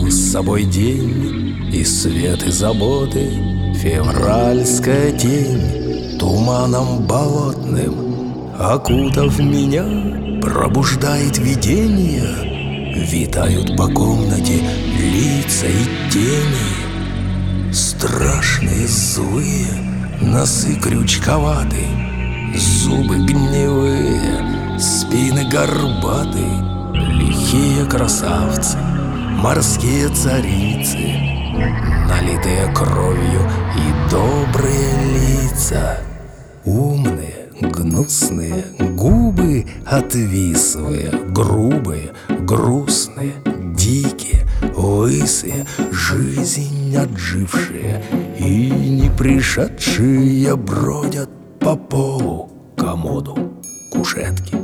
Тащу с собой день и свет, и заботы. Февральская тень туманом болотным, окутав меня, пробуждает видение. Витают по комнате лица и тени, страшные, злые, носы крючковаты, зубы гнилые, спины горбаты. Лихие красавцы, морские царицы, налитые кровью и добрые лица. Умные, гнусные, губы отвислые, грубые, грустные, дикие, лысые, жизнь отжившие и не пришедшие бродят по полу, комоду, кушетке.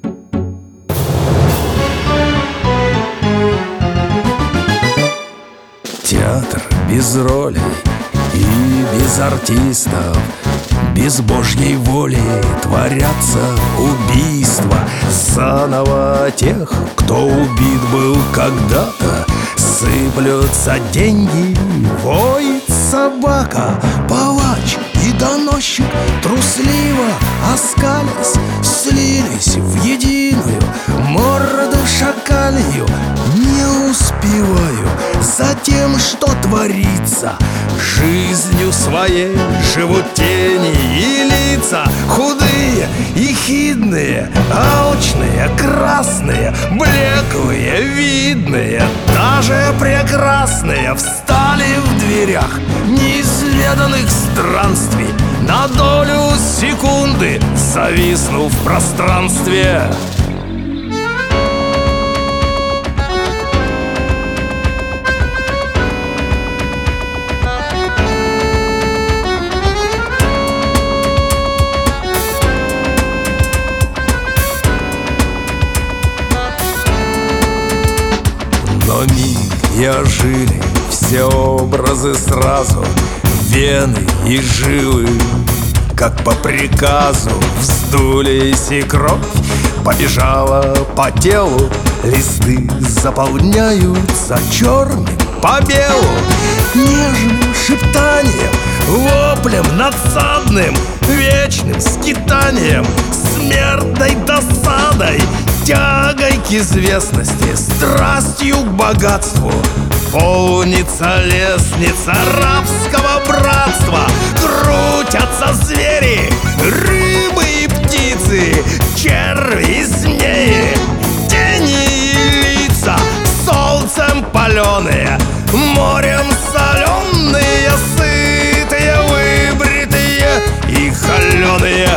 Театр без ролей и без артистов, без Божьей воли творятся убийства. Заново тех, кто убит был когда-то, сыплются деньги, воет собака. Палач и доносчик трусливо оскались, слились в единую морду шакалью. Не успеваю за тем, что творится. Жизнью своей живут тени и лица, худые и хидные, алчные, красные, блеклые, видные, даже прекрасные, встали в дверях неизведанных странствий, на долю секунды зависнув в пространстве. Но миг и ожили все образы сразу, вены и жилы, как по приказу, вздулись, и кровь побежала по телу. Листы заполняются черным по белу, нежным шептанием, воплем надсадным, вечным скитанием, смертной досадой, тягой к известности, страстью к богатству. Полнится лестница рабского братства, крутятся звери, рыбы и птицы, черви и змеи, тени и лица, солнцем паленые, морем соленые, сытые, выбритые и холеные.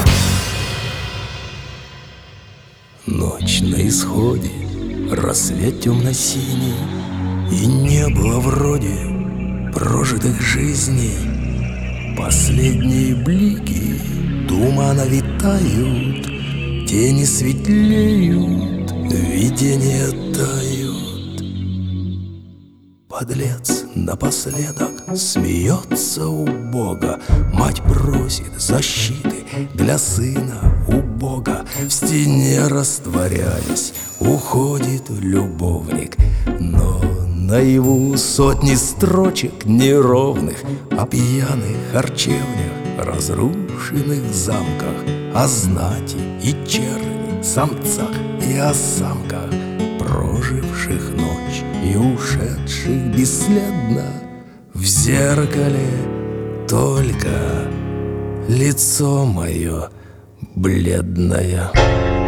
Ночь на исходе, рассвет темно-синий, и не было вроде прожитых жизней. Последние блики тумана витают, тени светлеют, видения тают. Подлец напоследок смеется убого, мать просит защиты для сына убога. В стене растворяясь, уходит любовник, но наяву сотни строчек неровных о пьяных харчевнях, разрушенных замках, о знати и черни, самцах и о самках, проживших ночь и ушедших бесследно. В зеркале только лицо мое бледное.